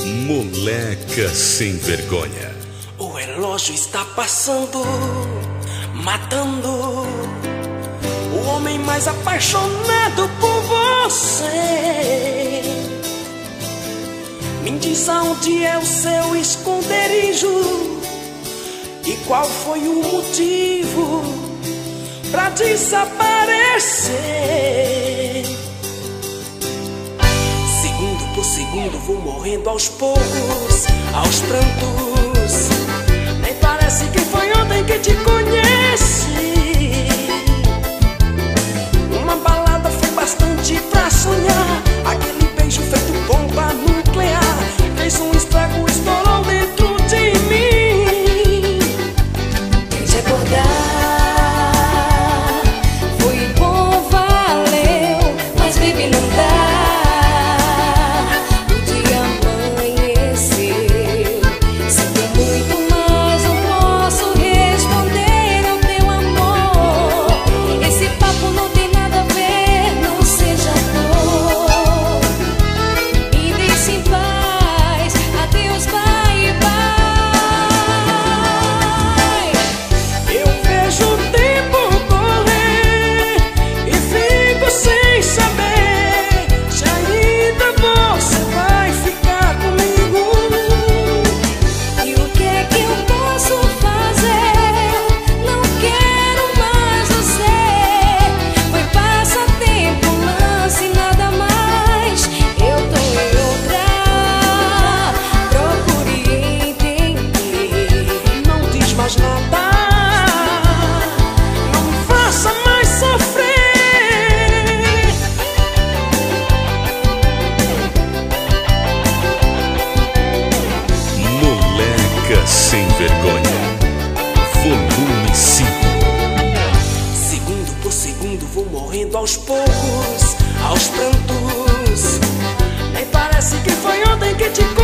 Moleca sem vergonha. O relógio está passando, matando o homem mais apaixonado por você. Me diz aonde é o seu esconderijo e qual foi o motivo pra desaparecer. Segundo por segundo vou morrendo aos poucos, aos prantos. Nem parece que foi ontem que te conheci. Uma balada foi bastante pra sonhar. Aquele beijo feito bomba nuclear fez um estrago, estourou dentro de mim. Tente acordar, foi bom, valeu, mas baby não dá. O dia amanheceu, sinto muito, mas não posso responder ao teu amor. Esse papo não tem nada a ver, não seja dor. Me deixe em paz, adeus, bye bye. Eu vejo o tempo correr e fico sem saber se ainda você vai ficar comigo. E o que é que eu posso fazer? Não quero mais você. Foi passatempo, lance, nada mais. Eu tô em outra, procure entender. Não diz mais nada, não me faça mais sofrer. Moleca sem vergonha. Volume 5. Segundo por segundo vou morrendo aos poucos, aos prantos. Nem parece que foi ontem que te